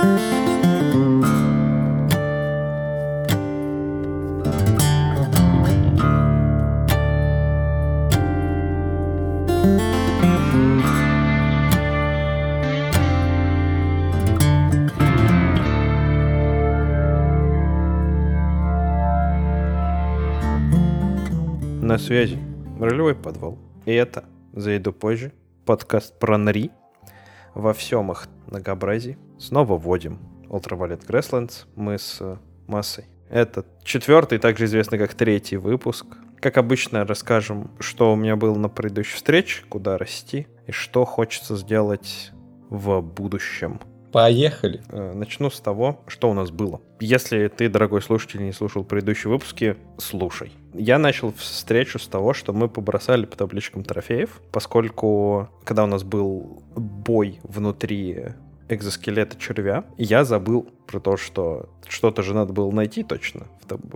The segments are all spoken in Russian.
На связи ролевой подвал. И это «Зайду позже». Подкаст про НРИ во всем их многообразии. Снова вводим Ultraviolet Grasslands. Мы с Массой. Это 4-й, также известный как 3-й выпуск. Как обычно, расскажем, что у меня было на предыдущей встрече, куда расти и что хочется сделать в будущем. Поехали. Начну с того, что у нас было. Если ты, дорогой слушатель, не слушал предыдущие выпуски, слушай. Я начал встречу с того, что мы побросали по табличкам трофеев, поскольку, когда у нас был бой внутри экзоскелета червя, я забыл про то, что что-то же надо было найти точно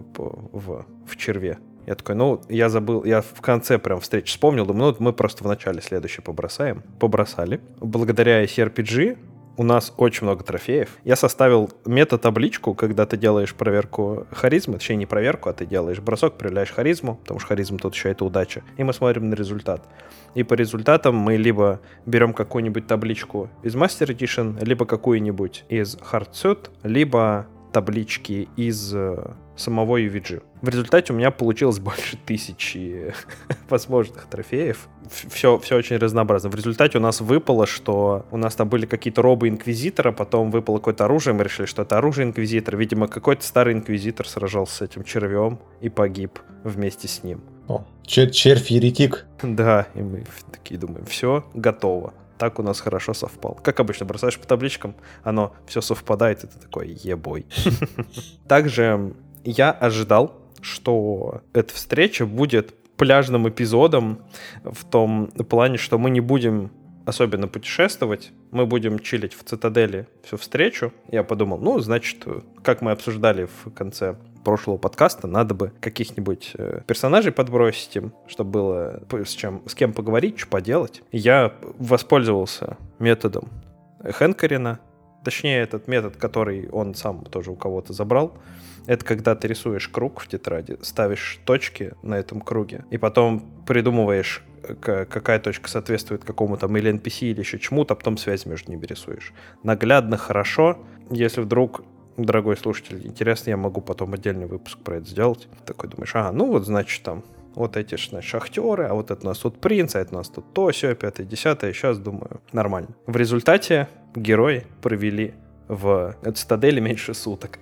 в черве. Я такой, я забыл, я в конце прям встречи вспомнил, думаю, мы просто в начале следующее побросаем. Побросали. Благодаря CRPG у нас очень много трофеев. Я составил мета-табличку, когда ты делаешь проверку харизмы, точнее не проверку, а ты делаешь бросок, проявляешь харизму, потому что харизма тут еще это удача, и мы смотрим на результат. И по результатам мы либо берем какую-нибудь табличку из Master Edition, либо какую-нибудь из Hard Suit, либо таблички из самого UVG. В результате у меня получилось больше 1000 возможных трофеев. Все очень разнообразно. В результате у нас выпало, что у нас там были какие-то робы Инквизитора, потом выпало какое-то оружие, мы решили, что это оружие Инквизитора. Видимо, какой-то старый Инквизитор сражался с этим червем и погиб вместе с ним. О, червь-еретик. Да, и мы такие думаем, все, готово. Так у нас хорошо совпало. Как обычно, бросаешь по табличкам, оно все совпадает, и ты такой, ебой. Также я ожидал, что эта встреча будет пляжным эпизодом в том плане, что мы не будем особенно путешествовать, мы будем чилить в цитадели всю встречу. Я подумал, значит, как мы обсуждали в конце прошлого подкаста, надо бы каких-нибудь персонажей подбросить им, чтобы было с кем поговорить, что поделать. Я воспользовался методом Хэнкорина, точнее, этот метод, который он сам тоже у кого-то забрал. Это когда ты рисуешь круг в тетради, ставишь точки на этом круге, и потом придумываешь, какая точка соответствует какому-то или NPC, или еще чему-то, а потом связь между ними рисуешь. Наглядно, хорошо. Если вдруг, дорогой слушатель, интересно, я могу потом отдельный выпуск про это сделать. Такой думаешь, значит, там вот эти шахтеры, а вот это у нас тут принц, а это у нас тут то, сё, 5-е, 10-е. Сейчас, думаю, нормально. В результате герои провели в цитадели меньше суток.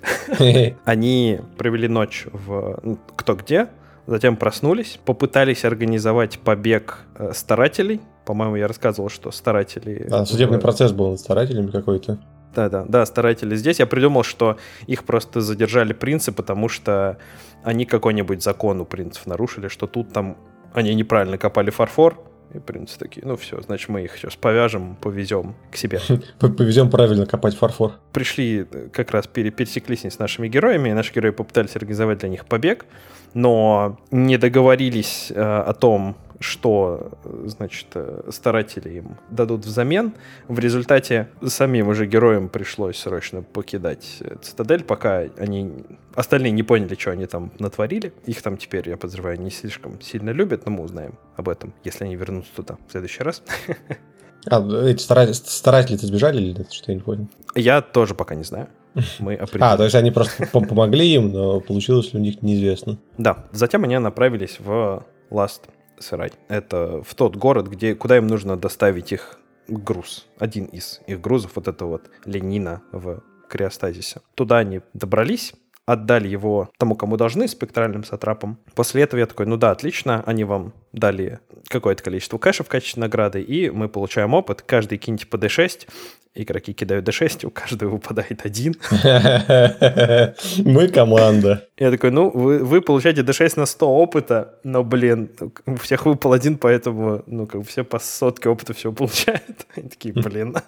Они провели ночь кто где, затем проснулись, попытались организовать побег старателей. По-моему, я рассказывал, что старатели... Судебный процесс был над старателями какой-то. Да, старатели здесь. Я придумал, что их просто задержали принцы, потому что они какой-нибудь закон у принцев нарушили, что тут там они неправильно копали фарфор, и принцы такие, все, значит, мы их сейчас повяжем, повезем к себе. Повезем правильно копать фарфор. Пришли, как раз пересеклись с нашими героями, и наши герои попытались организовать для них побег, но не договорились о том, что, значит, старатели им дадут взамен. В результате самим уже героям пришлось срочно покидать цитадель, пока остальные не поняли, что они там натворили. Их там теперь, я подозреваю, не слишком сильно любят, но мы узнаем об этом, если они вернутся туда в следующий раз. Эти старатели-то сбежали или нет? Что я не понял. Я тоже пока не знаю. То есть они просто помогли им, но получилось ли у них неизвестно. Да, затем они направились в Ласт-Сарай. Это в тот город, куда им нужно доставить их груз. Один из их грузов, вот это вот Ленина в криостазисе. Туда они добрались, отдали его тому, кому должны, спектральным сатрапам. После этого я такой, отлично, они вам дали какое-то количество кэша в качестве награды, и мы получаем опыт. Каждый киньте по D6, игроки кидают D6, у каждого выпадает 1. Мы команда. Я такой, вы получаете D6 на 100 опыта, но, у всех выпал 1, поэтому, все по 100 опыта все получают. Они такие,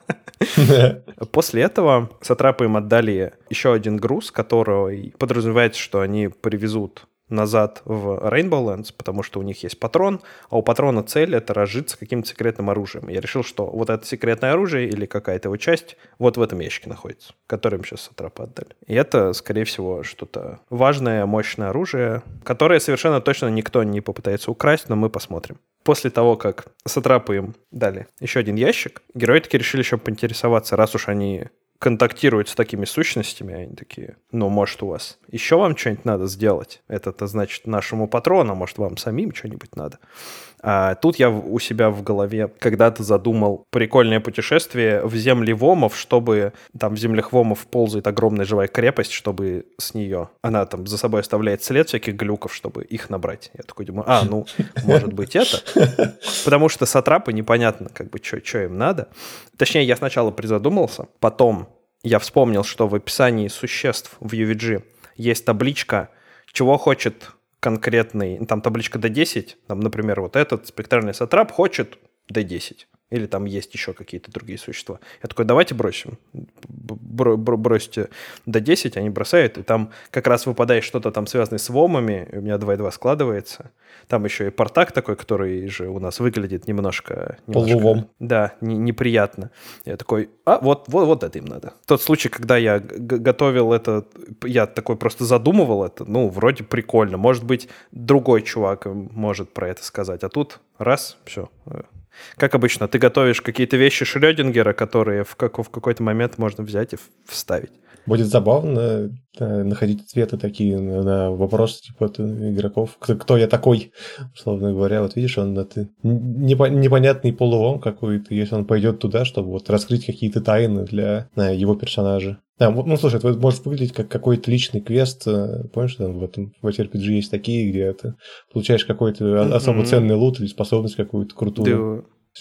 После этого сатрапы им отдали еще один груз, который подразумевается, что они привезут назад в Rainbow Lands, потому что у них есть патрон, а у патрона цель — это разжиться каким-то секретным оружием. Я решил, что вот это секретное оружие или какая-то его часть вот в этом ящике находится, который им сейчас сатрапы отдали. И это, скорее всего, что-то важное, мощное оружие, которое совершенно точно никто не попытается украсть, но мы посмотрим. После того, как сатрапы им дали еще один ящик, герои таки решили еще поинтересоваться, раз уж они контактируют с такими сущностями, они такие, ну, может, у вас еще вам что-нибудь надо сделать? Это значит нашему патрону, может, вам самим что-нибудь надо? А тут я у себя в голове когда-то задумал прикольное путешествие в земли Вомов, чтобы там в землях Вомов ползает огромная живая крепость, чтобы с нее, она там за собой оставляет след всяких глюков, чтобы их набрать. Я такой думаю, ну, может быть это? Потому что сатрапы непонятно, как бы, что им надо. Точнее, я сначала призадумался, потом я вспомнил, что в описании существ в UVG есть табличка, чего хочет конкретный, там табличка D10, там, например, вот этот спектральный сатрап хочет D10. Или там есть еще какие-то другие существа. Я такой, давайте бросим. Бросьте D10, они бросают, и там как раз выпадает что-то там связанное с вомами, и у меня 2 и 2 складывается. Там еще и Партак такой, который же у нас выглядит немножко полувом. Да, неприятно. Я такой, вот это им надо. Тот случай, когда я готовил это, я такой просто задумывал это, ну, вроде прикольно. Может быть, другой чувак может про это сказать. А тут раз, все. Как обычно, ты готовишь какие-то вещи Шрёдингера, которые в какой-то момент можно взять и вставить. Будет забавно находить ответы такие на вопросы типа игроков. Кто я такой, условно говоря. Вот видишь, он это непонятный полувом какой-то, если он пойдет туда, чтобы вот раскрыть какие-то тайны для его персонажа. Ну, слушай, это может выглядеть как какой-то личный квест. Помнишь, там в RPG есть такие, где ты получаешь какой-то особо ценный лут или способность какую-то крутую.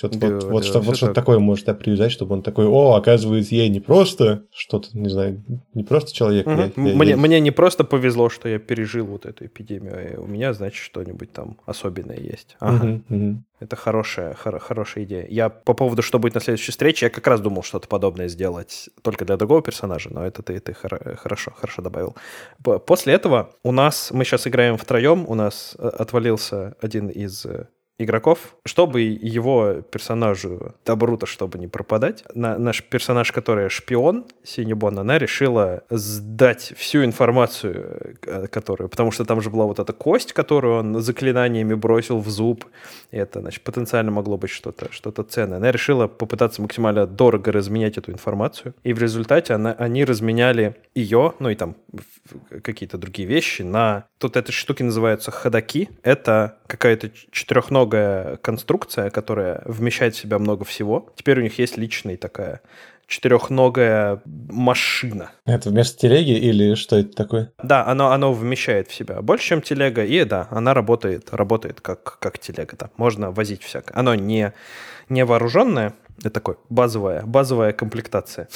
Что-то такое может привязать, чтобы он такой, оказывается, я не просто что-то, не знаю, не просто человек. Мне не просто повезло, что я пережил вот эту эпидемию, а у меня, значит, что-нибудь там особенное есть. Ага. Это хорошая идея. Я по поводу, что будет на следующей встрече, я как раз думал что-то подобное сделать только для другого персонажа, но это ты хорошо добавил. После этого мы сейчас играем втроем, у нас отвалился один из игроков, чтобы его персонажу Табрута, чтобы не пропадать. Наш персонаж, который шпион, Синебон, она решила сдать всю информацию, которую... Потому что там же была вот эта кость, которую он заклинаниями бросил в зуб. И это, значит, потенциально могло быть что-то ценное. Она решила попытаться максимально дорого разменять эту информацию. И в результате они разменяли ее, ну и там какие-то другие вещи на... Тут эти штуки называются ходаки. Это какая-то четырехногая конструкция, которая вмещает в себя много всего. Теперь у них есть личная такая четырехногая машина. Это вместо телеги или что это такое? Да, оно вмещает в себя больше, чем телега, и да, она работает как телега. Да. Можно возить всякое. Оно не вооруженное, это такое базовая комплектация.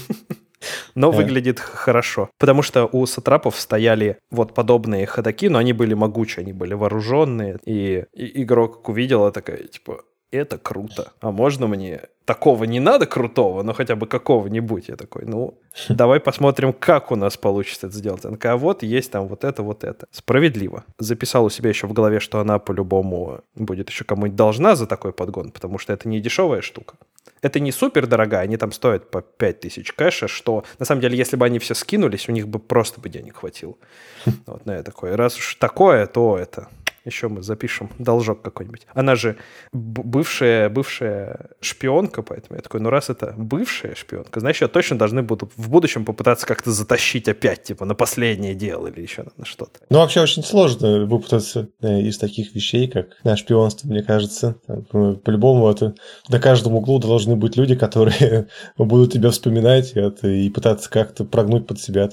Но выглядит хорошо. Потому что у сатрапов стояли вот подобные ходаки, но они были могучие, они были вооруженные. И игрок увидел, такая, типа, это круто. А можно мне такого не надо крутого, но хотя бы какого-нибудь? Я такой, давай посмотрим, как у нас получится это сделать. Она такая, вот есть там вот это. Справедливо. Записал у себя еще в голове, что она по-любому будет еще кому-нибудь должна за такой подгон, потому что это не дешевая штука. Это не супер дорогая, они там стоят по 5000 кэша, что, на самом деле, если бы они все скинулись, у них бы просто денег хватило. Вот, я такой, раз уж такое, то это... Еще мы запишем должок какой-нибудь. Она же бывшая шпионка, поэтому я такой, раз это бывшая шпионка, значит, я точно должны буду в будущем попытаться как-то затащить опять, типа, на последнее дело или еще на что-то. Вообще очень сложно выпутаться из таких вещей, как шпионство, мне кажется. По-любому на каждом углу должны быть люди, которые будут тебя вспоминать и пытаться как-то прогнуть под себя.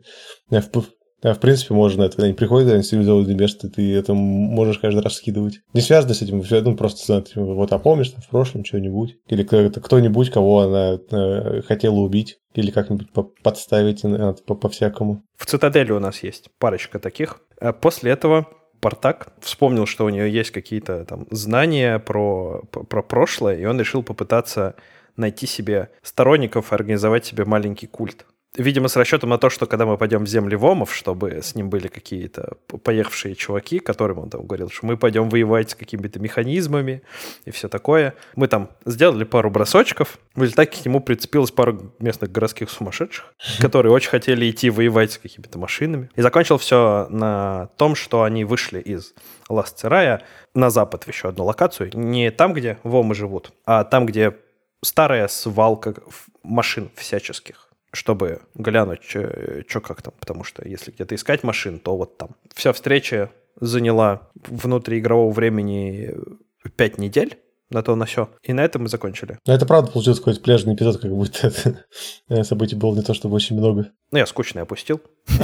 В принципе, можно это, когда они приходят, они цивилизованные место, ты это можешь каждый раз скидывать. Не связано с этим, просто помнишь, в прошлом что-нибудь, или кто-нибудь, кого она хотела убить, или как-нибудь подставить по-всякому. В Цитадели у нас есть парочка таких. После этого Партак вспомнил, что у нее есть какие-то там знания про прошлое, и он решил попытаться найти себе сторонников и организовать себе маленький культ. видимо, с расчетом на то, что когда мы пойдем в земли Вомов, чтобы с ним были какие-то поехавшие чуваки, которым он там говорил, что мы пойдем воевать с какими-то механизмами и все такое. Мы там сделали пару бросочков. В результате к нему прицепилась пару местных городских сумасшедших, которые очень хотели идти воевать с какими-то машинами. И закончил все на том, что они вышли из Лас-Церая на запад в еще одну локацию. Не там, где Вомы живут, а там, где старая свалка машин всяческих, чтобы глянуть, что как там. Потому что если где-то искать машин, то вот там. Вся встреча заняла внутри игрового времени 5 недель. На то, на сё. И на этом мы закончили. Ну, это правда получился какой-то пляжный эпизод, как будто событий было не то чтобы очень много. Ну, я скучно опустил.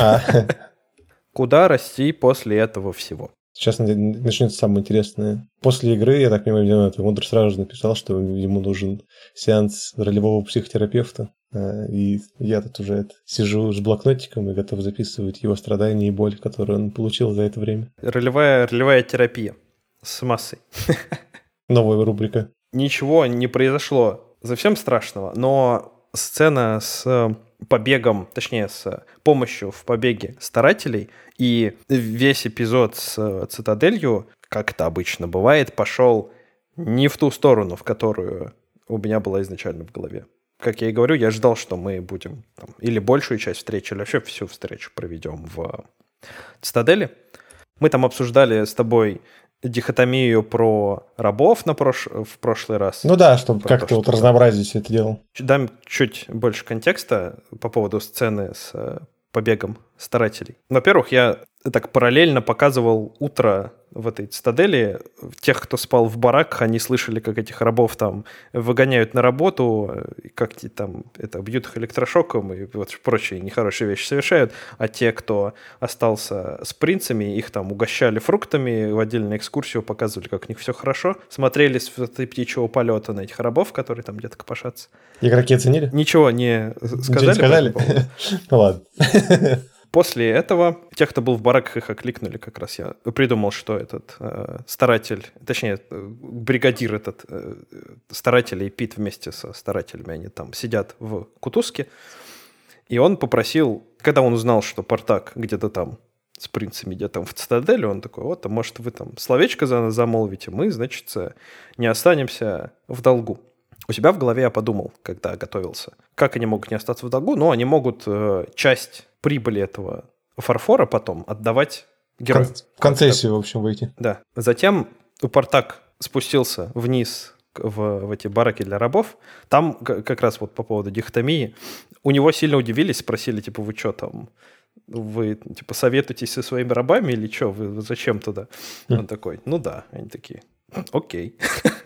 Куда расти после этого всего? Сейчас начнется самое интересное. После игры, я так понимаю, Мудр сразу же написал, что ему нужен сеанс ролевого психотерапевта. И я тут уже сижу с блокнотиком и готов записывать его страдания и боль, которые он получил за это время. Ролевая терапия с массой. Новая рубрика. Ничего не произошло совсем страшного, но сцена с побегом, точнее, с помощью в побеге старателей и весь эпизод с Цитаделью, как это обычно бывает, пошел не в ту сторону, в которую у меня была изначально в голове. Как я и говорю, я ждал, что мы будем там, или большую часть встречи, или вообще всю встречу проведем в Цитадели. Мы там обсуждали с тобой дихотомию про рабов в прошлый раз. Ну да, чтобы как-то вот разнообразить это дело. Дам чуть больше контекста по поводу сцены с побегом старателей. Во-первых, я так параллельно показывал утро в этой цитадели. Тех, кто спал в бараках, они слышали, как этих рабов там выгоняют на работу, как там бьют их электрошоком и вот прочие нехорошие вещи совершают. А те, кто остался с принцами, их там угощали фруктами, водили на экскурсию, показывали, как у них все хорошо. Смотрели с птичьего полета на этих рабов, которые там где-то копошатся. Игроки оценили? Ничего не сказали. Ничего не сказали? Ну ладно. После этого тех, кто был в бараках, их окликнули как раз. Я придумал, что этот старатель, точнее, бригадир этот старатель и Пит вместе со старателями, они там сидят в кутузке. И он попросил, когда он узнал, что Партак где-то там с принцами где-то в цитадели, он такой, вот, а может вы там словечко замолвите, мы, значит, не останемся в долгу. У себя в голове я подумал, когда готовился, как они могут не остаться в долгу, но они могут часть прибыли этого фарфора потом отдавать героям. В концессию, в общем, выйти. Да. Затем Партак спустился вниз в эти бараки для рабов. Там как раз вот по поводу дихотомии у него сильно удивились, спросили, типа, вы что там, вы типа советуетесь со своими рабами или что, вы зачем туда? Он такой, ну да. Они такие, окей.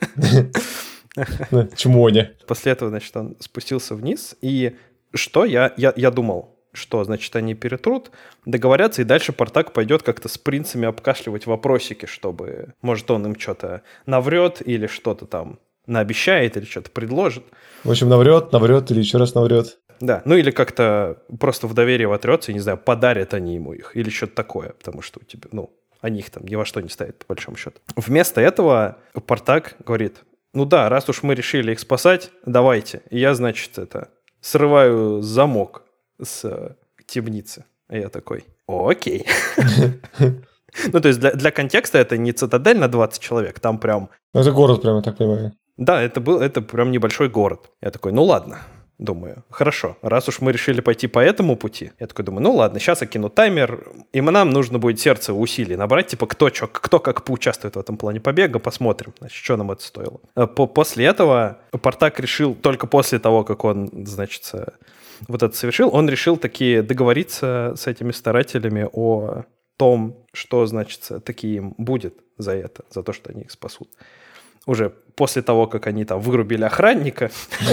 Чмоня. После этого, значит, он спустился вниз, и что я думал, что, значит, они перетрут, договорятся, и дальше Партак пойдет как-то с принцами обкашливать вопросики, чтобы, может, он им что-то наврет или что-то там наобещает или что-то предложит. В общем, наврет или еще раз наврет. Да, ну или как-то просто в доверие вотрется, и, не знаю, подарят они ему их или что-то такое, потому что у тебя, они их там ни во что не ставят, по большому счету. Вместо этого Партак говорит, ну да, раз уж мы решили их спасать, давайте. И я, значит, срываю замок с темницы. И я такой, окей. Ну, то есть для контекста это не цитадель на 20 человек, там прям... Это город прям, я так понимаю. Да, это прям небольшой город. Я такой, ну ладно. Думаю, хорошо, раз уж мы решили пойти по этому пути, я такой думаю, ну ладно, сейчас я кину таймер, и нам нужно будет сердце усилий набрать, типа кто как поучаствует в этом плане побега, посмотрим, значит, что нам это стоило. После этого Партак решил, только после того, как он, значит, вот это совершил, он решил таки договориться с этими старателями о том, что, значит, таки им будет за это, за то, что они их спасут. Уже после того, как они там вырубили охранника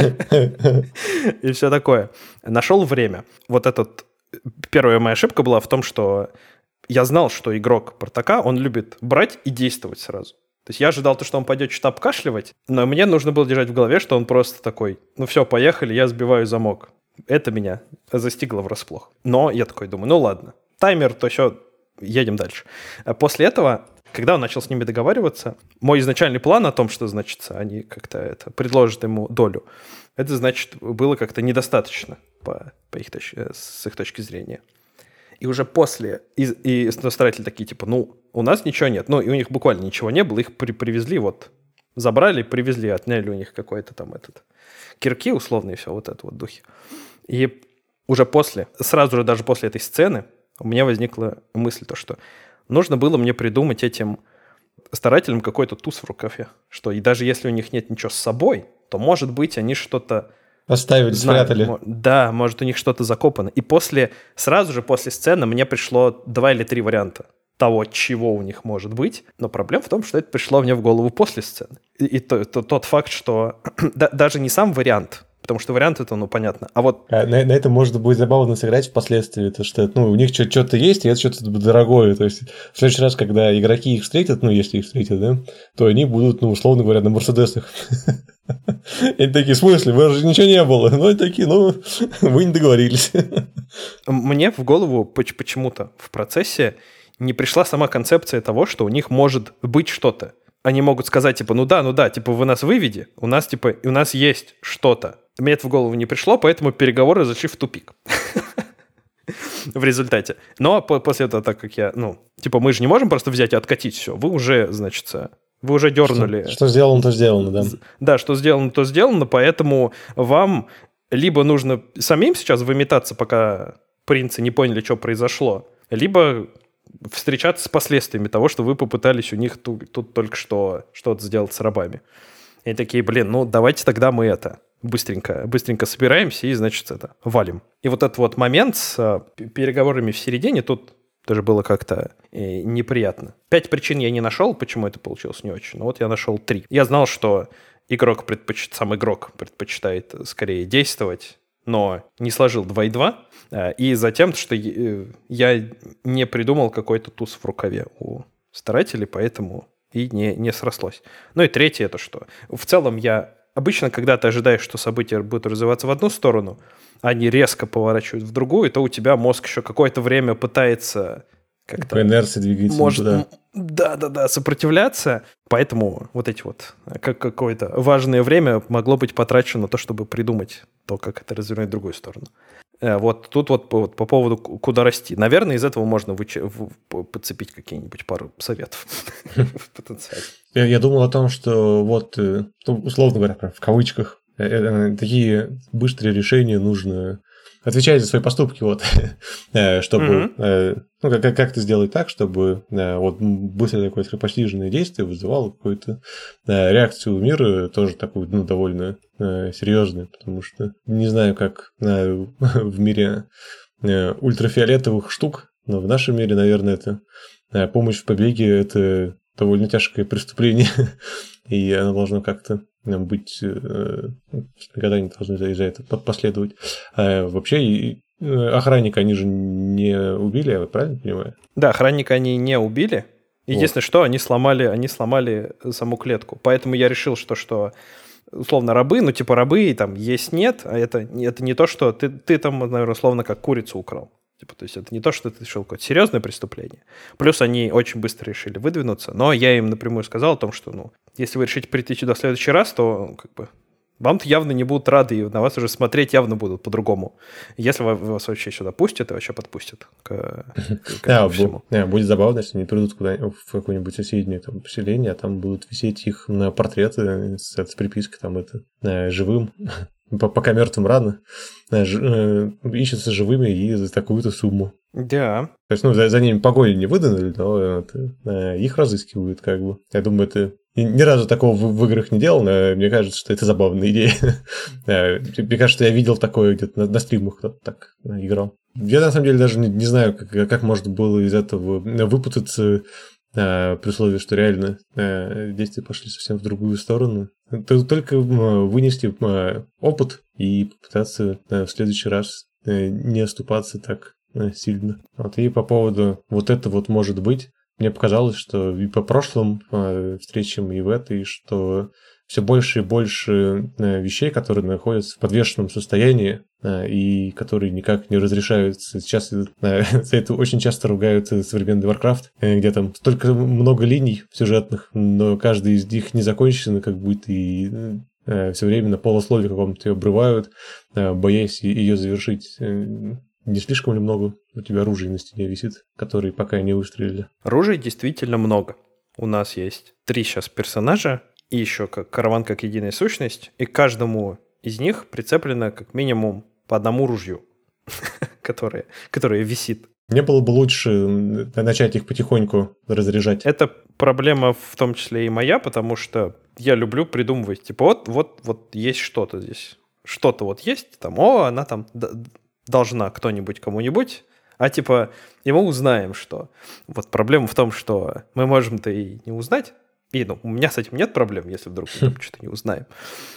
и все такое. Нашел время. Вот первая моя ошибка была в том, что я знал, что игрок Партака, он любит брать и действовать сразу. То есть я ожидал, что он пойдет что-то обкашливать, но мне нужно было держать в голове, что он просто такой, ну все, поехали, я сбиваю замок. Это меня застигло врасплох. Но я такой думаю, ну ладно, таймер, то все, едем дальше. После этого... Когда он начал с ними договариваться, мой изначальный план о том, что, значит, они как-то предложат ему долю, это значит, было как-то недостаточно с их точки зрения. И уже после, и старатели такие, типа, ну, у нас ничего нет. Ну, и у них буквально ничего не было, их привезли, вот, забрали, привезли, отняли у них какой-то там кирки условные, все, вот это вот духи. И уже сразу же даже после этой сцены у меня возникла мысль, то, что нужно было мне придумать этим старателям какой-то туз в рукаве, что и даже если у них нет ничего с собой, то, может быть, они что-то оставили, спрятали. Да, может, у них что-то закопано. И сразу же после сцены мне пришло 2 или 3 варианта того, чего у них может быть. Но проблема в том, что это пришло мне в голову после сцены. И тот факт, что даже не сам вариант, потому что вариант это, ну, понятно. А вот... На этом можно будет забавно сыграть впоследствии, то что, ну, у них что-то есть, и это что-то дорогое. То есть в следующий раз, когда игроки их встретят, ну, если их встретят, да, то они будут, ну, условно говоря, на Мерседесах. И они такие, в смысле, вы же ничего не было. Ну, и такие, ну, вы не договорились. Мне в голову почему-то в процессе не пришла сама концепция того, что у них может быть что-то. Они могут сказать, типа, ну да, типа, вы нас выведи, у нас есть что-то. Мне это в голову не пришло, поэтому переговоры зашли в тупик. В результате. Но после этого, так как мы же не можем просто взять и откатить все. Вы уже, значит, вы уже дернули. Что сделано, то сделано, да. Да, что сделано, то сделано, поэтому вам либо нужно самим сейчас выметаться, пока принцы не поняли, что произошло, либо встречаться с последствиями того, что вы попытались у них тут только что что-то сделать с рабами. И такие, ну давайте тогда мы быстренько собираемся и, значит, валим. И вот этот вот момент с переговорами в середине тут тоже было как-то неприятно. 5 причин я не нашел, почему это получилось не очень. Но вот я нашел 3. Я знал, что сам игрок предпочитает скорее действовать, но не сложил 2 и 2. И затем, что я не придумал какой-то туз в рукаве у старателей, поэтому и не срослось. Ну и третье, это что? В целом обычно, когда ты ожидаешь, что события будут развиваться в одну сторону, а они резко поворачивают в другую, то у тебя мозг еще какое-то время пытается как-то... По инерции двигается туда. Да, сопротивляться. Поэтому вот эти вот какое-то важное время могло быть потрачено на то, чтобы придумать то, как это развернуть в другую сторону. Вот тут вот по поводу, куда расти. Наверное, из этого можно подцепить какие-нибудь пару советов в потенциале. Я думал о том, что вот, условно говоря, в кавычках, такие быстрые решения нужно отвечать за свои поступки, вот, чтобы, как-то сделать так, чтобы вот быстрое такое скоропостижное действие вызывало какую-то реакцию мира, тоже такую, довольно серьезную, потому что не знаю, как в мире ультрафиолетовых штук, но в нашем мире, наверное, это помощь в побеге – это довольно тяжкое преступление, и оно должно как-то быть, никогда не должны за это последовать. Вообще, охранника они же не убили, я правильно понимаю? Да, охранника они не убили. Единственное, что они сломали саму клетку. Поэтому я решил, что условно рабы, рабы там есть-нет, а это не то, что ты там, наверное, условно как курицу украл. То есть это не то, что ты решил какое-то серьезное преступление. Плюс они очень быстро решили выдвинуться, но я им напрямую сказал о том, что, если вы решите прийти сюда в следующий раз, то вам-то явно не будут рады, и на вас уже смотреть явно будут по-другому. Если вас вообще сюда пустят, и вообще подпустят к всему. Будет забавно, если они придут куда-нибудь в какое-нибудь соседнее поселение, а там будут висеть их портреты с припиской живым. Пока мертвым рано, ищутся живыми и за такую-то сумму. Да. То есть, за ними погони не выдали, но их разыскивают, как бы. Я думаю, это ни разу такого в играх не делал, но мне кажется, что это забавная идея. Мне кажется, что я видел такое где-то на стримах, кто-то так играл. Я, на самом деле, даже не знаю, как можно было из этого выпутаться, при условии, что реально действия пошли совсем в другую сторону. Только вынести опыт и попытаться в следующий раз не оступаться так сильно. И по поводу вот это вот может быть, мне показалось, что и по прошлым встречам, и в этой, что все больше и больше вещей, которые находятся в подвешенном состоянии и которые никак не разрешаются. Сейчас за это очень часто ругают современный Warcraft, где там столько много линий сюжетных, но каждая из них не закончена, как будто и все время на полусловие каком-то ее обрывают, боясь ее завершить. Не слишком ли много у тебя ружей на стене висит, которые пока не выстрелили? Ружей действительно много. У нас есть 3 сейчас персонажа, и еще караван как единая сущность, и к каждому из них прицеплено как минимум по одному ружью, которое висит. Не было бы лучше начать их потихоньку разряжать? Это проблема в том числе и моя, потому что я люблю придумывать, типа вот есть что-то здесь. Что-то вот есть, там, она там должна кто-нибудь кому-нибудь, а типа, и мы узнаем, что... Вот проблема в том, что мы можем-то и не узнать, и у меня с этим нет проблем, если вдруг мы там что-то не узнаем.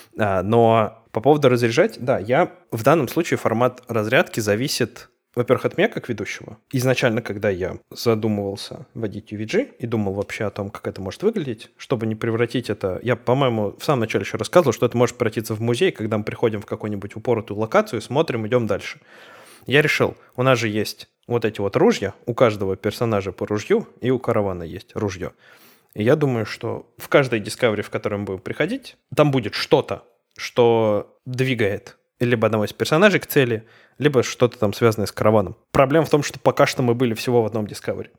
Но по поводу разряжать, да, я в данном случае формат разрядки зависит, во-первых, от меня как ведущего. Изначально, когда я задумывался водить UVG и думал вообще о том, как это может выглядеть, чтобы не превратить это... Я, по-моему, в самом начале еще рассказывал, что это может превратиться в музей, когда мы приходим в какую-нибудь упоротую локацию, смотрим, идем дальше. Я решил, у нас же есть вот эти вот ружья, у каждого персонажа по ружью, и у каравана есть ружье. И я думаю, что в каждой Discovery, в которой мы будем приходить, там будет что-то, что двигает либо одного из персонажей к цели, либо что-то там связанное с караваном. Проблема в том, что пока что мы были всего в одном Discovery.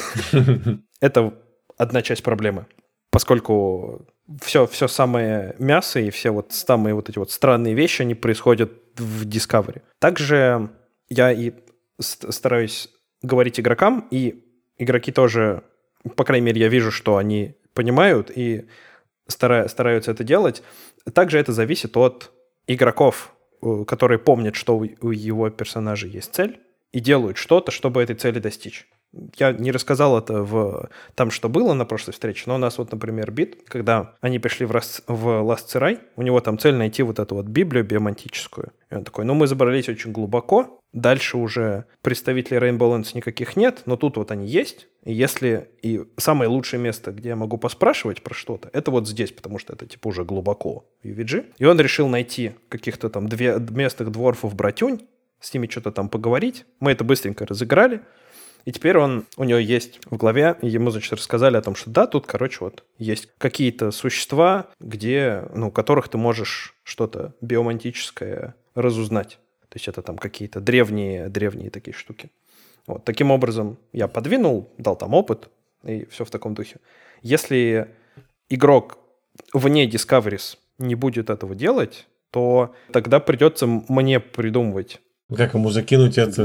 Это одна часть проблемы. Поскольку все самое мясо и все вот самые вот эти вот странные вещи, они происходят в Discovery. Также я и стараюсь говорить игрокам, и игроки тоже, по крайней мере, я вижу, что они понимают и стараются это делать. Также это зависит от игроков, которые помнят, что у его персонажа есть цель, и делают что-то, чтобы этой цели достичь. Я не рассказал это в там, что было на прошлой встрече, но у нас вот, например, бит, когда они пришли в Ласцерай, у него там цель найти вот эту вот Библию биомантическую. И он такой, мы забрались очень глубоко, дальше уже представителей Rainbow Lands никаких нет, но тут вот они есть, и самое лучшее место, где я могу поспрашивать про что-то, это вот здесь, потому что это типа уже глубоко в UVG. И он решил найти каких-то там местных дворфов-братюнь, с ними что-то там поговорить. Мы это быстренько разыграли. И теперь у него есть в главе, и ему, значит, рассказали о том, что да, тут, короче, вот есть какие-то существа, которых ты можешь что-то биомантическое разузнать. То есть это там какие-то древние такие штуки. Вот, таким образом я подвинул, дал там опыт, и все в таком духе. Если игрок вне Discoveries не будет этого делать, то тогда придется мне придумывать. Как ему закинуть это?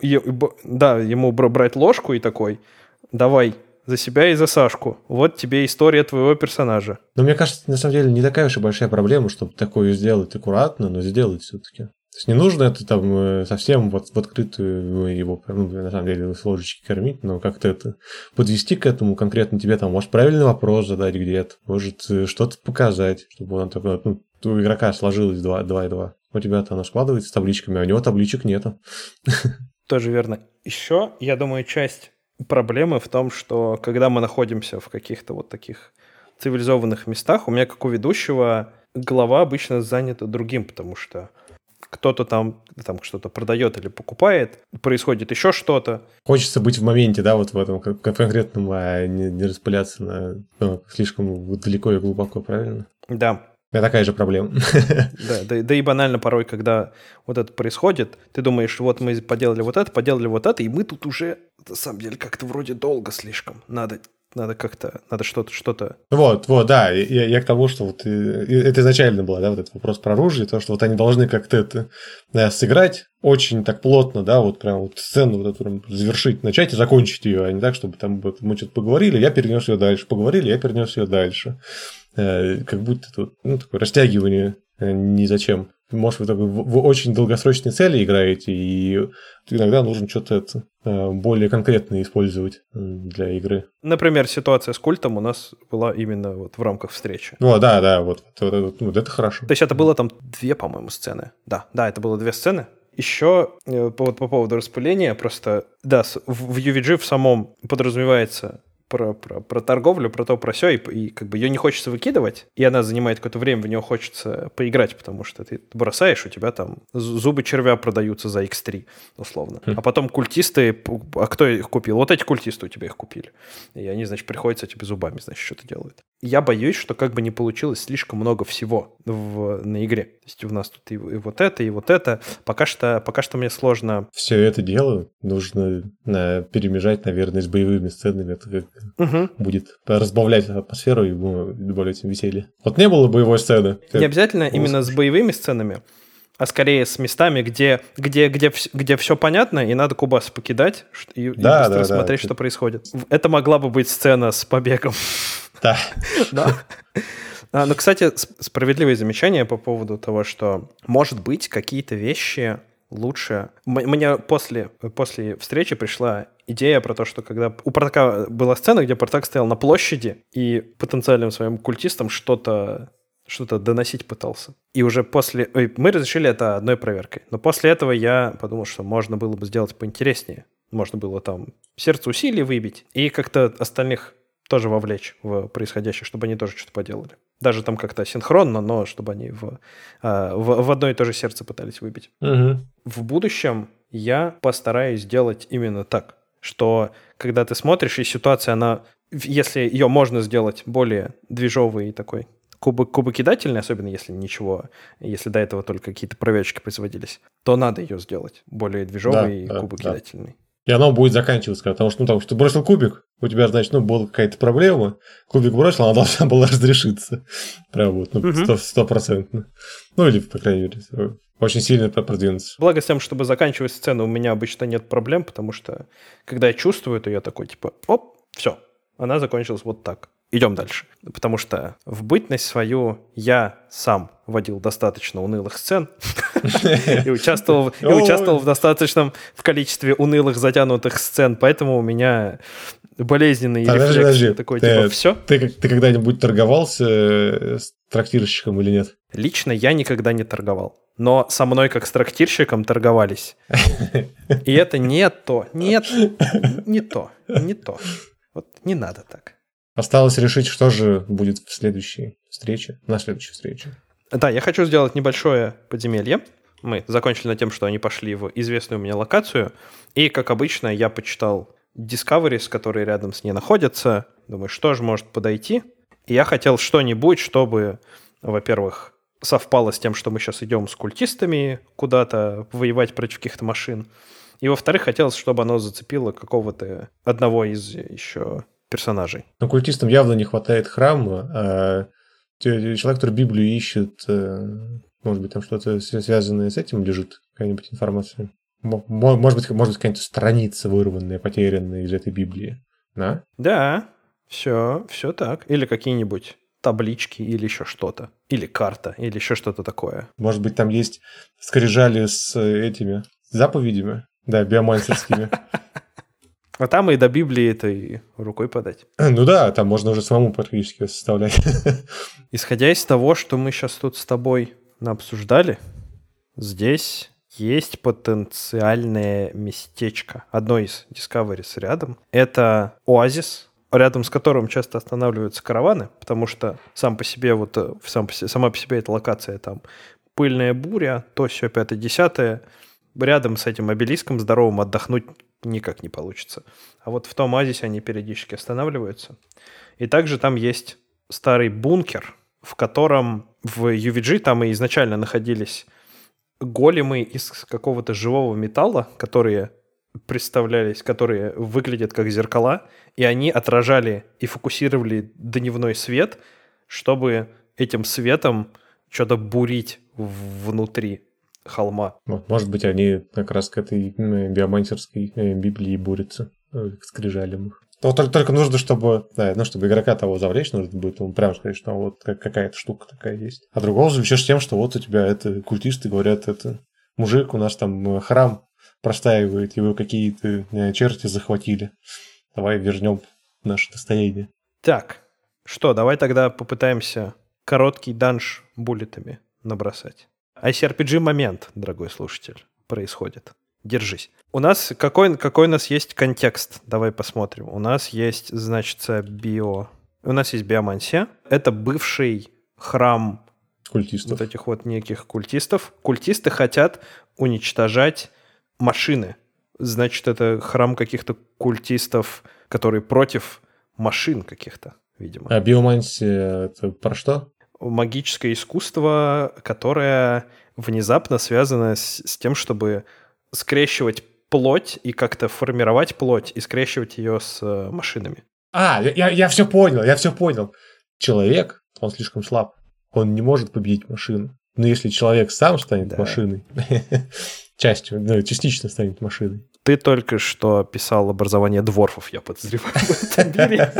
Ему брать ложку и такой, давай, за себя и за Сашку. Вот тебе история твоего персонажа. Но мне кажется, на самом деле не такая уж и большая проблема, чтобы такое сделать аккуратно, но сделать все-таки. То есть не нужно это там совсем вот в открытую его, на самом деле, с ложечки кормить, но как-то это подвести к этому конкретно тебе там, может, правильный вопрос задать где-то, может, что-то показать, чтобы он такой, у игрока сложилось 2 и 2. У тебя-то оно складывается с табличками, а у него табличек нету. Тоже верно. Еще, я думаю, часть проблемы в том, что когда мы находимся в каких-то вот таких цивилизованных местах, у меня, как у ведущего, голова обычно занята другим, потому что кто-то там что-то продает или покупает, происходит еще что-то. Хочется быть в моменте, да, вот в этом конкретном, а не распыляться слишком далеко и глубоко, правильно? Да. Это такая же проблема. Да и банально порой, когда вот это происходит, ты думаешь, вот мы поделали вот это, и мы тут уже, на самом деле, как-то вроде долго слишком. Надо что-то... Вот, да, я к тому, что вот это изначально было, да, вот этот вопрос про оружие, то, что вот они должны как-то это сыграть очень так плотно, да, вот прям вот сцену вот эту завершить, начать и закончить ее, а не так, чтобы там вот, мы что-то поговорили, я перенес ее дальше, перенес ее дальше. Как будто тут такое растягивание ни зачем. Может, вы в очень долгосрочные цели играете, и иногда нужно что-то более конкретное использовать для игры. Например, ситуация с культом у нас была именно вот в рамках встречи. Да, вот это хорошо. То есть это было там 2, по-моему, сцены. Да, это было 2 сцены. Еще по поводу распыления, просто, да, в UVG в самом подразумевается про торговлю, про то, про сё, и как бы ее не хочется выкидывать, и она занимает какое-то время, в нее хочется поиграть, потому что ты бросаешь, у тебя там зубы червя продаются за X3, условно. А потом культисты, а кто их купил? Вот эти культисты у тебя их купили. И они, значит, приходят с этими зубами, значит, что-то делают. Я боюсь, что как бы не получилось слишком много всего на игре. То есть у нас тут и вот это, и вот это. Пока что мне сложно... Все это дело нужно перемежать, наверное, с боевыми сценами. Это как будет разбавлять атмосферу и добавлять им веселье. Вот не было боевой сцены. Не обязательно именно с боевыми сценами, а скорее с местами, где все понятно, и надо кубасы покидать и быстро смотреть, что происходит. Это могла бы быть сцена с побегом. Да. Ну, кстати, справедливое замечание по поводу того, что, может быть, какие-то вещи лучше... Мне после встречи пришла идея про то, что когда у Партака была сцена, где Партак стоял на площади и потенциальным своим культистам что-то доносить пытался. И уже после... Мы разрешили это одной проверкой. Но после этого я подумал, что можно было бы сделать поинтереснее. Можно было там сердце усилий выбить и как-то остальных тоже вовлечь в происходящее, чтобы они тоже что-то поделали. Даже там как-то синхронно, но чтобы они в одно и то же сердце пытались выбить. Угу. В будущем я постараюсь сделать именно так, что когда ты смотришь, и ситуация, она, если ее можно сделать более движовой и такой кубокидательной, особенно если до этого только какие-то проверочки производились, то надо ее сделать более движовой и кубокидательной. И оно будет заканчиваться, потому что, ты бросил кубик, у тебя, значит, была какая-то проблема, кубик бросил, она должна была разрешиться. Прям вот, 100%. Или, по крайней мере, очень сильно продвинуться. Благо с тем, чтобы заканчивать сцену, у меня обычно нет проблем, потому что, когда я чувствую, то я такой, типа, все, она закончилась вот так. Идем дальше. Потому что в бытность свою я сам водил достаточно унылых сцен и участвовал в достаточном количестве унылых затянутых сцен, поэтому у меня болезненный рефлекс такой, типа, все. Ты когда-нибудь торговался с трактирщиком или нет? Лично я никогда не торговал. Но со мной как с трактирщиком торговались. И это не то. Нет, не то. Вот не надо так. Осталось решить, что же будет на следующей встрече. Да, я хочу сделать небольшое подземелье. Мы закончили над тем, что они пошли в известную мне локацию. И, как обычно, я почитал Discoveries, которые рядом с ней находятся. Думаю, что же может подойти. И я хотел что-нибудь, чтобы, во-первых, совпало с тем, что мы сейчас идем с культистами куда-то воевать против каких-то машин. И, во-вторых, хотелось, чтобы оно зацепило какого-то одного из еще персонажей. Но культистам явно не хватает храма, а человек, который Библию ищет, может быть, там что-то связанное с этим лежит, какая-нибудь информация. Может быть, какая-нибудь страница вырванная, потерянная из этой Библии. Да? Да, все так. Или какие-нибудь таблички, или еще что-то. Или карта, или еще что-то такое. Может быть, там есть скрижали с этими заповедями, да, биомансерскими. А там и до Библии это и рукой подать. Ну да, там можно уже самому практически составлять. Исходя из того, что мы сейчас тут с тобой обсуждали, здесь есть потенциальное местечко. Одно из Discoveries рядом. Это оазис, рядом с которым часто останавливаются караваны, потому что сама по себе эта локация там пыльная буря, то сё 5-10. Рядом с этим обелиском здоровым отдохнуть никак не получится. А вот в том оазисе они периодически останавливаются. И также там есть старый бункер, в котором в UVG там и изначально находились големы из какого-то живого металла, которые выглядят как зеркала, и они отражали и фокусировали дневной свет, чтобы этим светом что-то бурить внутри холма. Может быть, они как раз к этой биомансерской Библии борются, к скрижалям. Но только нужно, чтобы игрока того завлечь, нужно будет ему прямо сказать, что вот какая-то штука такая есть. А другого завлечешь тем, что вот у тебя это культисты говорят, это мужик, у нас там храм простаивает, его какие-то черти захватили. Давай вернем наше достояние. Так, что, давай тогда попытаемся короткий данж буллетами набросать. ICRPG-момент, дорогой слушатель, происходит. Держись. У нас какой у нас есть контекст? Давай посмотрим. У нас есть, значит, У нас есть биомансия. Это бывший храм Культистов. вот этих вот неких культистов. Культисты хотят уничтожать машины. Значит, это храм каких-то культистов, которые против машин каких-то, видимо. А биомансия это про что? Магическое искусство, которое внезапно связано с тем, чтобы скрещивать плоть и как-то формировать плоть и скрещивать ее с машинами. Я все понял. Человек, он слишком слаб. Он не может победить машину. Но если человек сам станет машиной, частично станет машиной. Ты только что писал образование дворфов, я подозреваю в этом мире.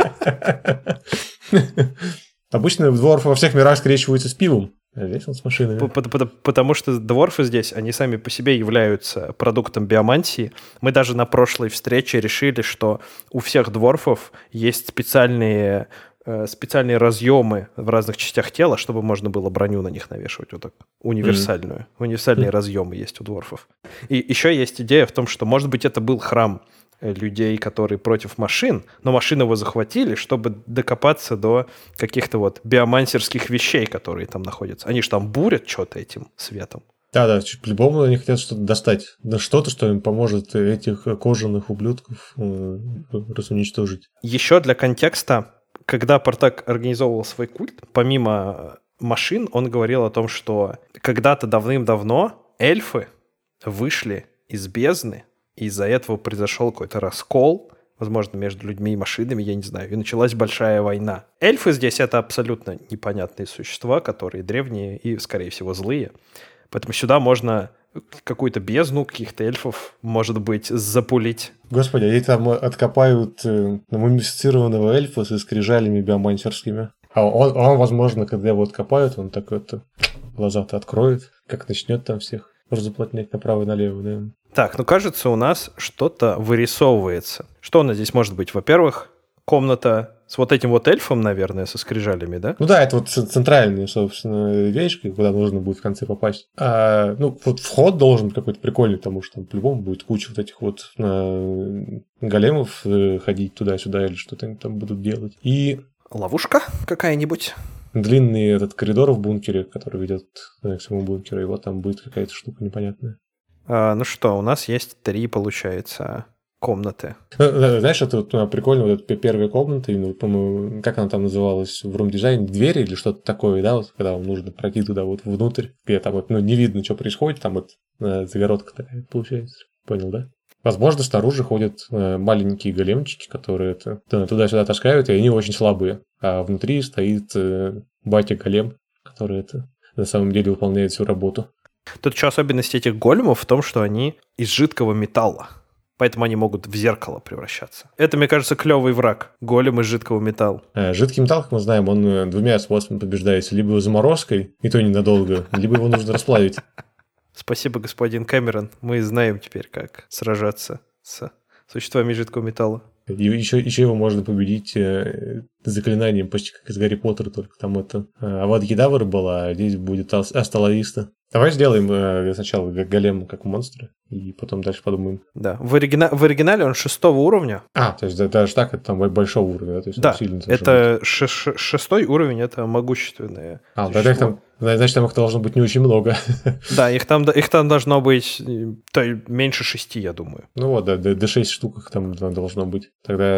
Обычно дворфы во всех мирах скрещиваются с пивом. А здесь он с машинами. Потому что дворфы здесь, они сами по себе являются продуктом биомансии. Мы даже на прошлой встрече решили, что у всех дворфов есть специальные разъемы в разных частях тела, чтобы можно было броню на них навешивать. Вот так. Универсальные разъемы есть у дворфов. И еще есть идея в том, что, может быть, это был храм людей, которые против машин, но машины его захватили, чтобы докопаться до каких-то вот биомансерских вещей, которые там находятся. Они же там бурят что-то этим светом. Да, по-любому они хотят что-то достать. Да что-то, что им поможет этих кожаных ублюдков уничтожить. Еще для контекста, когда Партак организовывал свой культ, помимо машин, он говорил о том, что когда-то давным-давно эльфы вышли из бездны, и из-за этого произошел какой-то раскол, возможно, между людьми и машинами, я не знаю, и началась большая война. Эльфы здесь — это абсолютно непонятные существа, которые древние и, скорее всего, злые. Поэтому сюда можно какую-то бездну каких-то эльфов, может быть, запулить. Господи, они там откопают мумифицированного эльфа со скрижалями биомансерскими. А он, возможно, когда его откопают, он так вот глаза-то откроет, как начнет там всех разуплотнять направо и налево, да. Так, кажется, у нас что-то вырисовывается. Что у нас здесь может быть? Во-первых, комната с вот этим вот эльфом, наверное, со скрижалями, да? Да, это вот центральная, собственно, вещь, куда нужно будет в конце попасть. Вот вход должен быть какой-то прикольный, потому что там по-любому будет куча вот этих вот големов ходить туда-сюда или что-то они там будут делать. И ловушка какая-нибудь? Длинный этот коридор в бункере, который ведет к своему бункеру, и вот там будет какая-то штука непонятная. У нас есть 3, получается, комнаты. Знаешь, это вот прикольно, вот эта первая комната, по-моему, как она там называлась в рум-дизайне, двери или что-то такое, да, вот, когда вам нужно пройти туда вот внутрь, где там вот, не видно, что происходит, там вот загородка такая получается. Понял, да? Возможно, снаружи ходят маленькие големчики, которые туда-сюда таскают, и они очень слабые. А внутри стоит батя-голем, который на самом деле выполняет всю работу. Тут еще особенность этих големов в том, что они из жидкого металла. Поэтому они могут в зеркало превращаться. Это, мне кажется, клевый враг. Голем из жидкого металла. Жидкий металл, как мы знаем, он 2 способами побеждается. Либо заморозкой, и то ненадолго, либо его нужно расплавить. Спасибо, господин Кэмерон. Мы знаем теперь, как сражаться с существами жидкого металла. И еще его можно победить заклинанием, почти как из Гарри Поттера, только там это Авада Кедавра была, а здесь будет Асталависта. Давай сделаем сначала голем как монстра, и потом дальше подумаем. Да, в оригинале он 6 уровня. То есть даже так это там большого уровня, да? То есть да, это 6 уровень, это могущественные. Значит, там их должно быть не очень много. Да, их там должно быть меньше 6, я думаю. До 6 штук их там должно быть. Тогда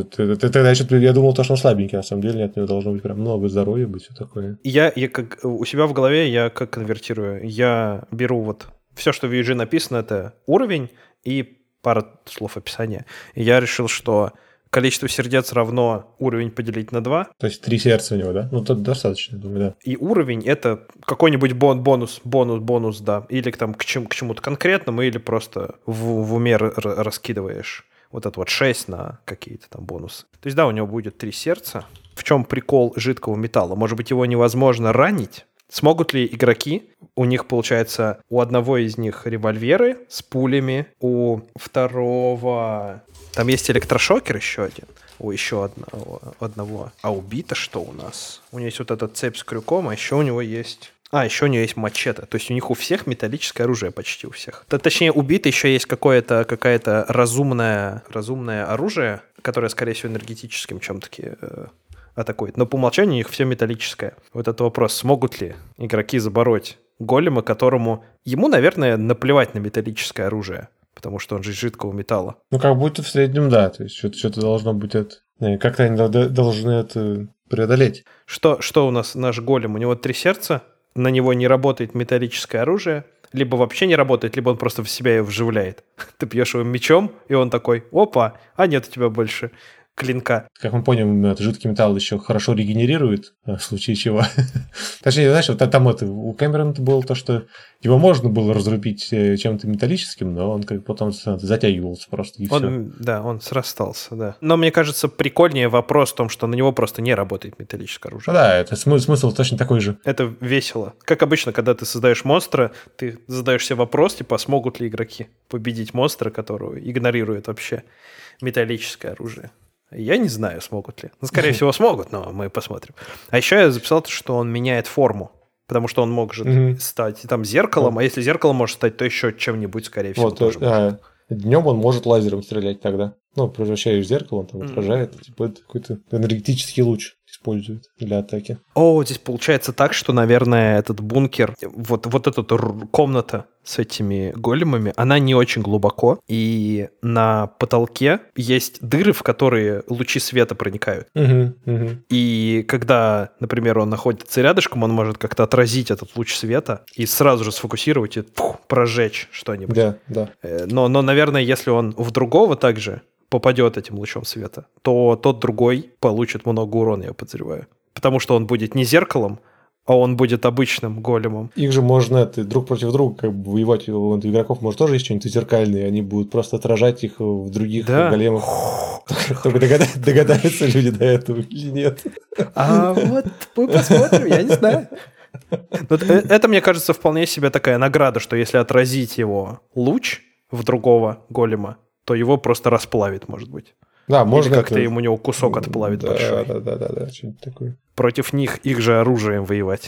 я думал, что он слабенький, на самом деле нет, у него должно быть прям много здоровья, быть все такое. Я как у себя в голове я как конвертирую. Я беру вот все, что в UG написано, это уровень и пара слов описания. И я решил, что количество сердец равно уровень поделить на 2. То есть 3 сердца у него, да? Тут достаточно, думаю, да. И уровень — это какой-нибудь бонус, да. Или там к чему-то конкретному, или просто в уме раскидываешь вот это вот 6 на какие-то там бонусы. То есть, да, у него будет 3 сердца. В чем прикол жидкого металла? Может быть, его невозможно ранить? Смогут ли игроки, у них, получается, у одного из них револьверы с пулями, у второго... Там есть электрошокер еще один, у еще одного. А убито что у нас? У него есть вот эта цепь с крюком, а еще у него есть... А, еще у нее есть мачете. То есть у них у всех металлическое оружие почти у всех. Точнее, у Биты еще есть какое-то разумное оружие, которое, скорее всего, энергетическим чем-таки атакует. Но по умолчанию у них все металлическое. Вот это вопрос, смогут ли игроки забороть голема, которому... Ему, наверное, наплевать на металлическое оружие, потому что он же из жидкого металла. Ну, как будто в среднем, да. То есть что-то должно быть это... Как-то они должны это преодолеть. Что у нас наш голем? У него 3 сердца, на него не работает металлическое оружие, либо вообще не работает, либо он просто в себя ее вживляет. Ты бьешь его мечом, и он такой, опа, а нет у тебя больше клинка. Как мы поняли, этот жидкий металл еще хорошо регенерирует, в случае чего. Точнее, знаешь, вот там у Кэмерона было то, что его можно было разрубить чем-то металлическим, но он как потом затягивался просто, и все. Да, он срастался, да. Но мне кажется, прикольнее вопрос в том, что на него просто не работает металлическое оружие. Да, это смысл точно такой же. Это весело. Как обычно, когда ты создаешь монстра, ты задаешь себе вопрос, типа, смогут ли игроки победить монстра, которого игнорирует вообще металлическое оружие. Я не знаю, смогут ли. Ну, скорее всего, смогут, но мы посмотрим. А еще я записал, что он меняет форму, потому что он может стать там зеркалом, а если зеркалом может стать, то еще чем-нибудь, скорее всего, тоже может. Днем он может лазером стрелять тогда. Ну, превращаешь в зеркало, он там отражает. Типа это какой-то энергетический луч использует для атаки. Здесь получается так, что, наверное, этот бункер, вот эта комната с этими големами, она не очень глубоко, и на потолке есть дыры, в которые лучи света проникают. И когда, например, он находится рядышком, он может как-то отразить этот луч света и сразу же сфокусировать и прожечь что-нибудь. Да. Но, наверное, если он в другого также попадет этим лучом света, то тот другой получит много урона, я подозреваю. Потому что он будет не зеркалом, а он будет обычным големом. Их же можно друг против друга как бы воевать. У игроков может тоже есть что-нибудь зеркальное, они будут просто отражать их в других големах. Только догадаются люди до этого или нет. А вот мы посмотрим, я не знаю. Это, мне кажется, вполне себе такая награда, что если отразить его луч в другого голема, то его просто расплавит, может быть. Да, можно. Или как-то ему у него кусок отплавит большой. Да, что-нибудь такое. Против них их же оружием воевать.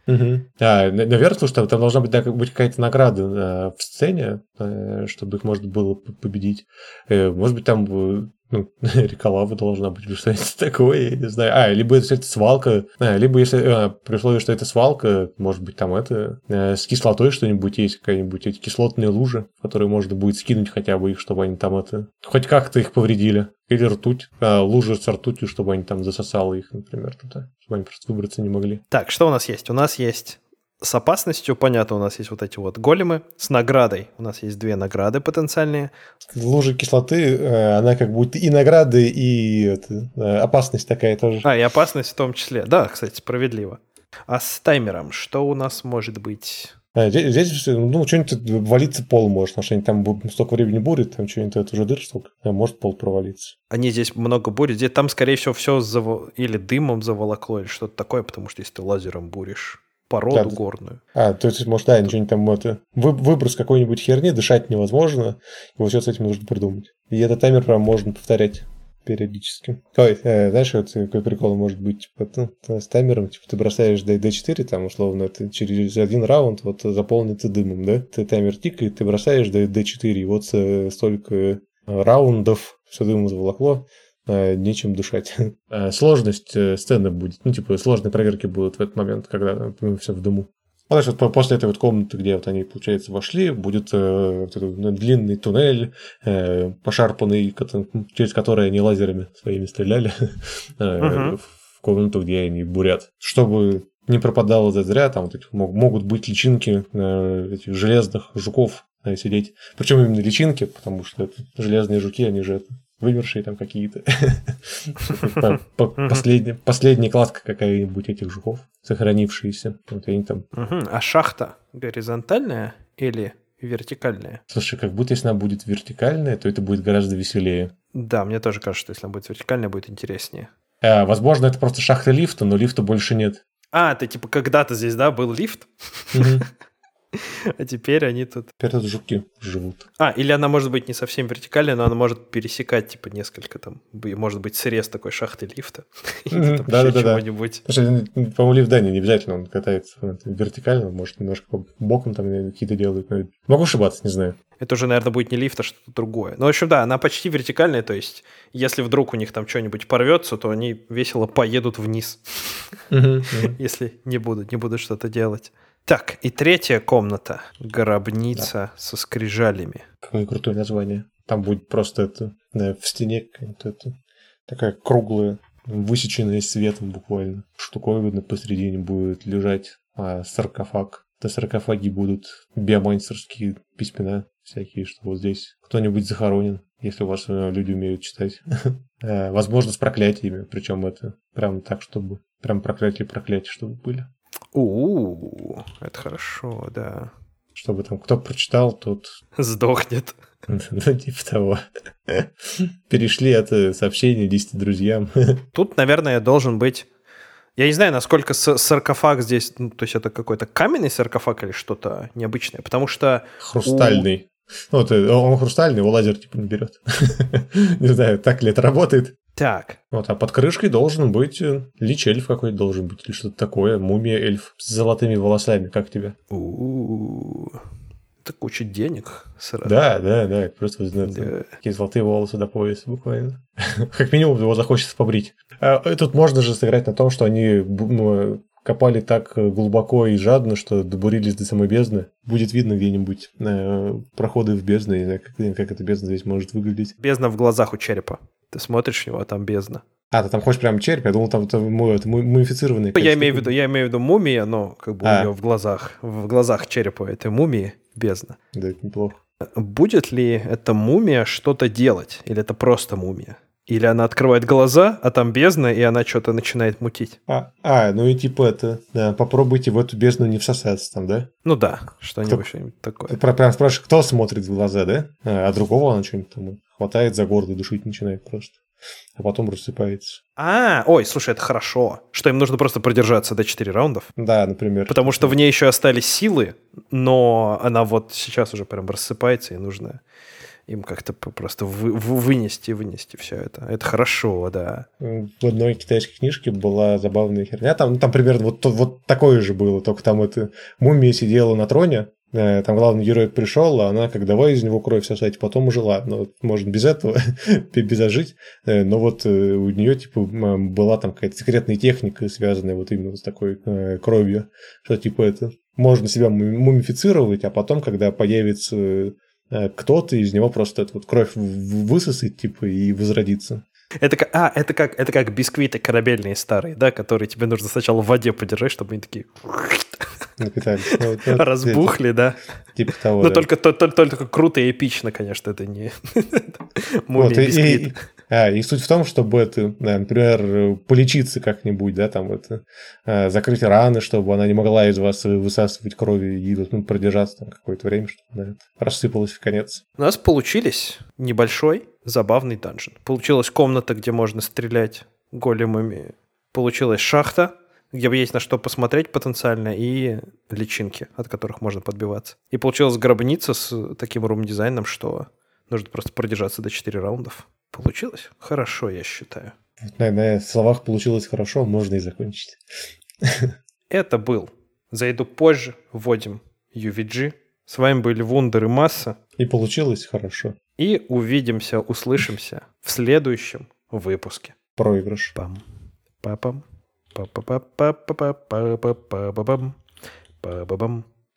Наверное, слушай, там должна быть какая-то награда в сцене, чтобы их можно было победить. Может быть, там река лавы должна быть, или что-нибудь такое, я не знаю. Либо это свалка, либо если при условии, что это свалка, может быть, там с кислотой что-нибудь есть, какая-нибудь эти кислотные лужи, в которые можно будет скинуть хотя бы их, чтобы они там хоть как-то их повредили. Или ртуть, лужи с ртутью, чтобы они там засосало их, например, туда, чтобы они просто выбраться не могли. Так, что у нас есть? У нас есть с опасностью, понятно, у нас есть вот эти вот големы. С наградой у нас есть 2 награды потенциальные. Лужа кислоты, она как будто и награды, и опасность такая тоже. И опасность в том числе. Да, кстати, справедливо. А с таймером что у нас может быть? Здесь, что-нибудь валиться пол может, потому что они там столько времени бурят, там что-нибудь это уже дыр столько, может пол провалиться. Они здесь много бурят, здесь там, скорее всего, все или дымом заволокло, или что-то такое, потому что если ты лазером буришь породу горную. То есть, может, что-нибудь там выброс какой-нибудь херни, дышать невозможно, и вот что с этим нужно придумать. И этот таймер прям можно повторять периодически. Знаешь, вот какой прикол может быть, с таймером, ты бросаешь D4, там, условно, это через один раунд заполнится дымом, да? Ты таймер тикает, ты бросаешь D4, и вот столько раундов все дымом заволокло, нечем дышать. Сложность сцены будет, сложные проверки будут в этот момент, когда все в дыму. Дальше после этой комнаты, где они, получается, вошли, будет длинный туннель, пошарпанный, через который они лазерами своими стреляли, в комнату, где они бурят. Чтобы не пропадало зря, там могут быть личинки этих железных жуков сидеть. Причем именно личинки, потому что железные жуки, они же вымершие там какие-то. Последняя кладка какая-нибудь этих жуков, сохранившиеся. Они там. А шахта горизонтальная или вертикальная? Слушай, как будто если она будет вертикальная, то это будет гораздо веселее. Да, мне тоже кажется, что если она будет вертикальная, будет интереснее. Возможно, это просто шахта лифта, но лифта больше нет. Ты когда-то здесь, да, был лифт? А теперь они тут... Теперь тут жуки живут. Или она может быть не совсем вертикальная, но она может пересекать, типа, несколько там... Может быть, срез такой шахты лифта. Да-да-да. Чего-нибудь. По-моему, лифт, да, не обязательно он катается вертикально, может, немножко боком там какие-то делают. Могу ошибаться, не знаю. Это уже, наверное, будет не лифт, а что-то другое. Ну, в общем, да, она почти вертикальная, то есть, если вдруг у них там что-нибудь порвется, то они весело поедут вниз, если не будут что-то делать. Так, и третья комната. Гробница со скрижалями. Какое крутое название. Там будет просто это, в стене какая-то такая круглая, высеченная светом буквально штуковина посередине будет лежать саркофаг. На саркофаге будут биомонстерские письмена всякие, что вот здесь кто-нибудь захоронен, если у вас люди умеют читать. Возможно, с проклятиями, причем это прям так, чтобы прям проклятия, чтобы были. Это хорошо, да. Чтобы там кто прочитал, тот... Сдохнет. Ну, типа того. Перешли это сообщение 10 друзьям. Тут, наверное, должен быть... Я не знаю, насколько саркофаг здесь... Ну, то есть это какой-то каменный саркофаг или что-то необычное, потому что... Хрустальный. Вот он хрустальный, его лазер типа не берет. Не знаю, так ли это работает. Так. Вот, а под крышкой должен быть лич-эльф какой-то должен быть, или что-то такое, мумия-эльф с золотыми волосами, как тебе? Это куча денег сразу. Да, просто такие золотые волосы до пояса буквально. Как минимум его захочется побрить. Тут можно же сыграть на том, что они копали так глубоко и жадно, что добурились до самой бездны. Будет видно где-нибудь проходы в бездну, я не знаю, как эта бездна здесь может выглядеть. Бездна в глазах у черепа. Ты смотришь в него, а там бездна. Ты там хочешь прям череп? Я думал, там это мумифицированный. Я имею в виду мумия, но как бы у нее в глазах черепа этой мумии бездна. Да, это неплохо. Будет ли эта мумия что-то делать? Или это просто мумия? Или она открывает глаза, а там бездна, и она что-то начинает мутить? Ну и типа это, да, попробуйте в эту бездну не всосаться там, да? Ну да, что-нибудь такое. Прям спрашиваешь, кто смотрит в глаза, да? А другого она что-нибудь там хватает за горло, душить начинает просто. А потом рассыпается. Слушай, это хорошо. Что им нужно просто продержаться до 4 раундов? Да, например. Потому что в ней еще остались силы, но она вот сейчас уже прям рассыпается, и нужно им как-то просто вынести все это. Это хорошо, да. В одной китайской книжке была забавная херня. Там примерно вот такое же было, только там эта мумия сидела на троне, там главный герой пришел, а она как давай из него кровь сосать, потом ужила. Ну, можно без этого, без ожить. Но вот у нее типа была там какая-то секретная техника, связанная вот именно с такой кровью, что типа это можно себя мумифицировать, а потом, когда появится кто-то, из него просто эту вот кровь высосет типа и возродится. Это как бисквиты корабельные старые, да, которые тебе нужно сначала в воде подержать, чтобы они такие разбухли, да. Типа того, но только круто и эпично, конечно, это не мумия бисквит. И суть в том, чтобы это, например, полечиться как-нибудь, да, там это, закрыть раны, чтобы она не могла из вас высасывать крови и продержаться там какое-то время, чтобы она рассыпалась в конец. У нас получились небольшой забавный данжен. Получилась комната, где можно стрелять големами. Получилась шахта, где есть на что посмотреть потенциально, и личинки, от которых можно подбиваться. И получилась гробница с таким рум-дизайном, что нужно просто продержаться до 4 раундов. Получилось хорошо, я считаю. На словах получилось хорошо, можно и закончить. Это был «Зайду позже», вводим UVG. С вами были Вундер и Масса. И получилось хорошо. И увидимся, услышимся в следующем выпуске. Проигрыш. Пам-пам-пам. Па-па-па-па-па-па-па-па-па-пам. Па-ба-бам.